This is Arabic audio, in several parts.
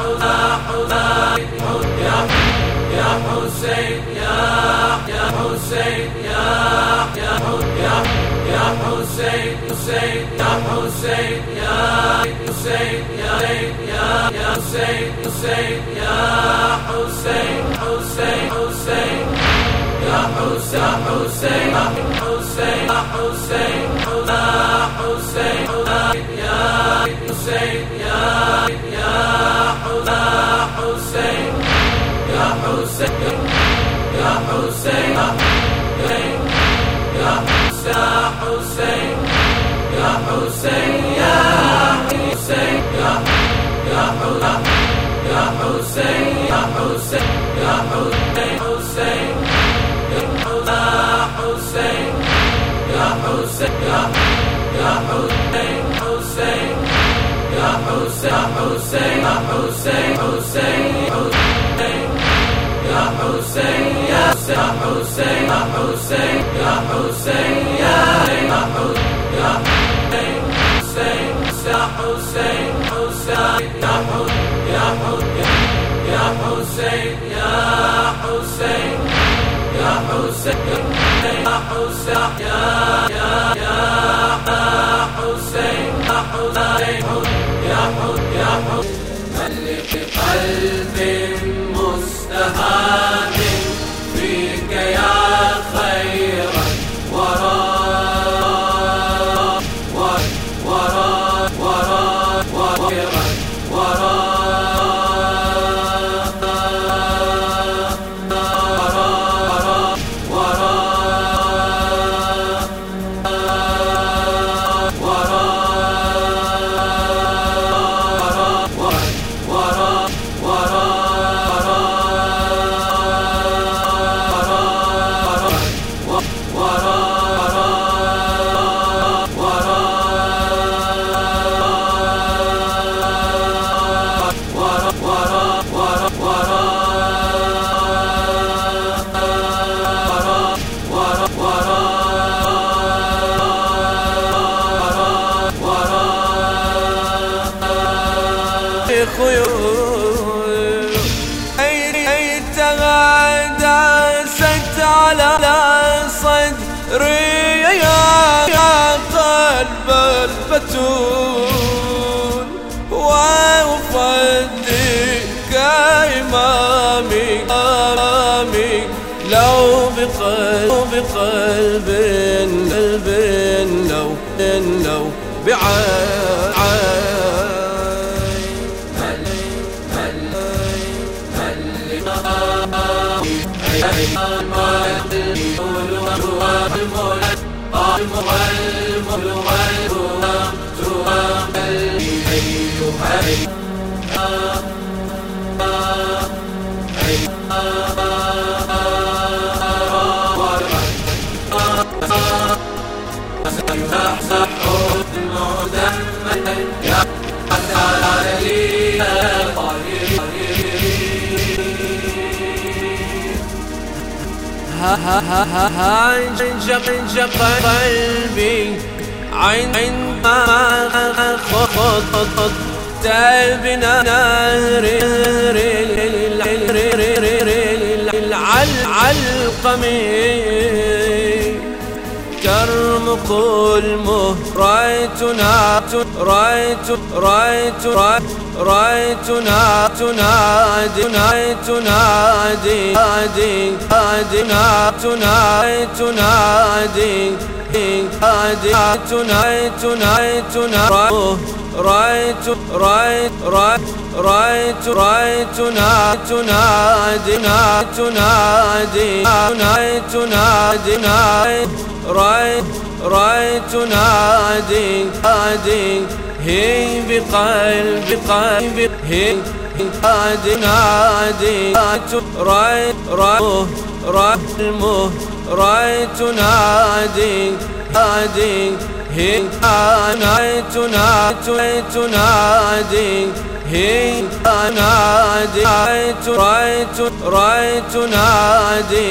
حسين يا حسين يا حسين حسين يا حسين يا حسين يا حسين حسين يا حسين حسين حسين يا حسين حسين حسين حسين حسين يا حسين يا حسين يا حسين يا حسين يا حسين يا حسين يا حسين يا حسين يا حسين يا حسين يا حسين يا حسين يا حسين حسين يا حسين يا حسين حسين يا حسين يا حسين يا حسين يا حسين يا حسين يا حسين يا حسين حسين يا حسين يا حسين يا حسين يا حسين يا حسين يا ملك قلب مستهان فيك يا خير وراء وراء وراء خيول تغادست على صدري يا قلب البتول وأفديك إمامي لو بقلب لو بعين جق قلبي عندما خطت بنهر العلقمي ترمق المه رأيتنا تنادي هي بقلبي هي نادي رأيت نادي هي نادي هي نادي رأيت نادي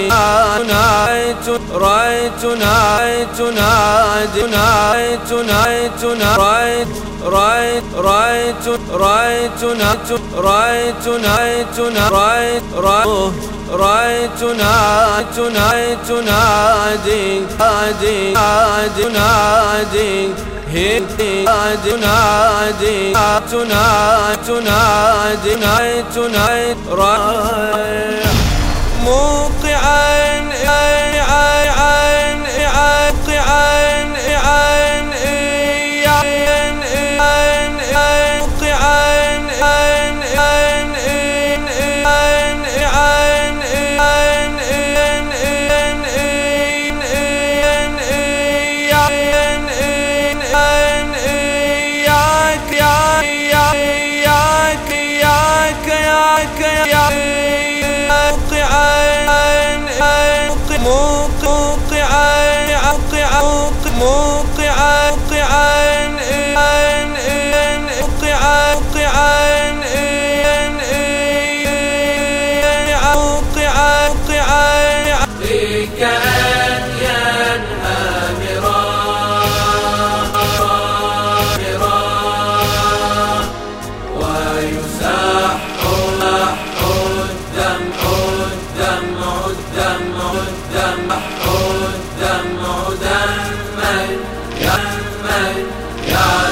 رأيت نادي الدمع دما